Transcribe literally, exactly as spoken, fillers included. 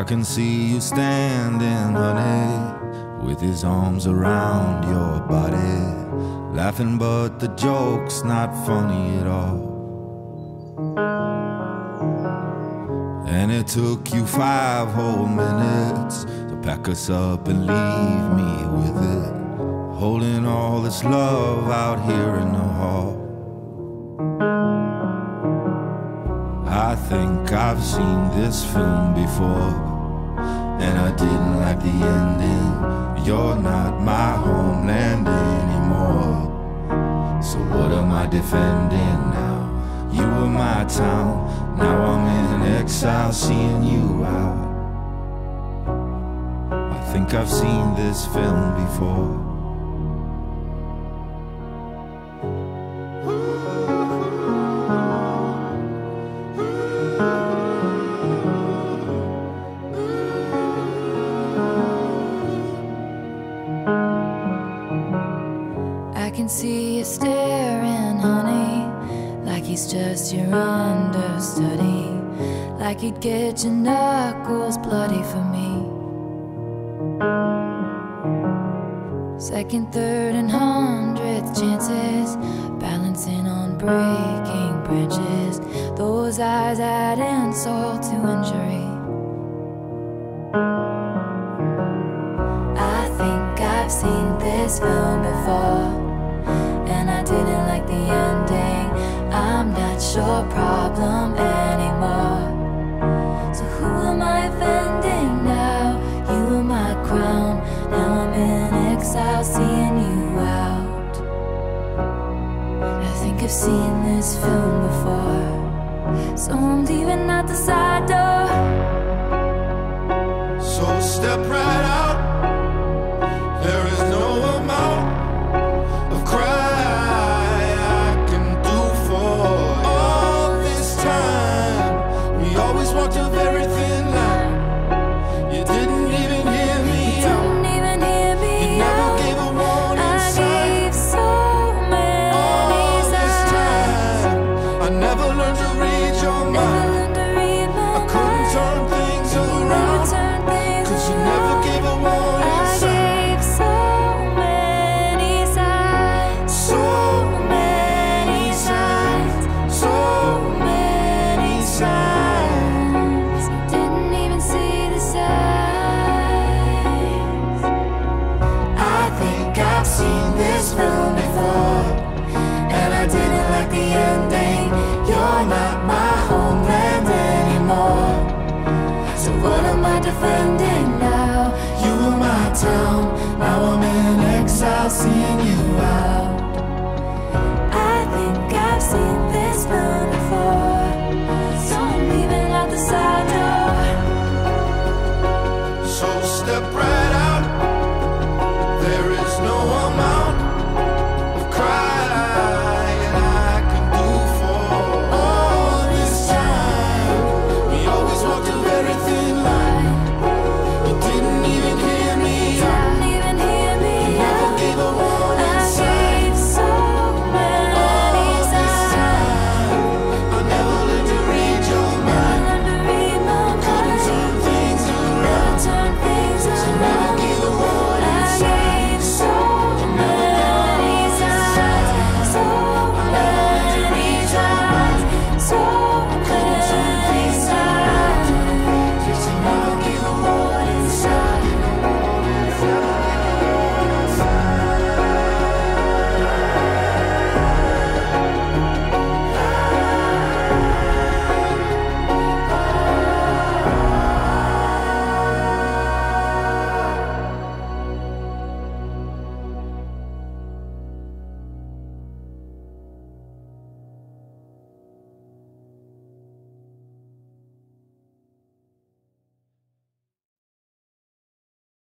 can see you standing, honey, with his arms around your body, laughing but the joke's not funny at all. And it took you five whole minutes to pack us up and leave me with it, holding all this love out here in the hall. I think I've seen this film before, and I didn't like the ending. You're not my homeland anymore, so what am I defending now? You were my town, now I'm in exile seeing you out. I think I've seen this film before. I can see you staring, honey, like he's just your understudy, like he'd get your knuckles bloody for me. Second, third, and hundredth chances, balancing on breaking branches. Those eyes add insult to injury. I think I've seen this film before, and I didn't like the ending. I'm not your problem anymore, so who am I offending now? You were my crown, now I'm in exile seeing you out. I think I've seen this film before, so I'm leaving out the side door. So step right out, there is no amount of cry I can do for all this time. We always walked a very thin line. You didn't even hear me out. Didn't even hear me You never out. gave a warning I sign. gave so many All this signs. time, I never learned to read your Never mind. learned to read my I couldn't mind. turn things Never around, turned things cause you around. never gave a warning I sign. gave so many signs. So many signs, so many signs. You didn't even see the signs. I think I've seen this film before, and I didn't like the ending. You're not my homeland anymore, so what am I defending now? You were my town, now I'm in exile seeing you out. I think I've seen this film before, so I'm leaving out the side door. So step right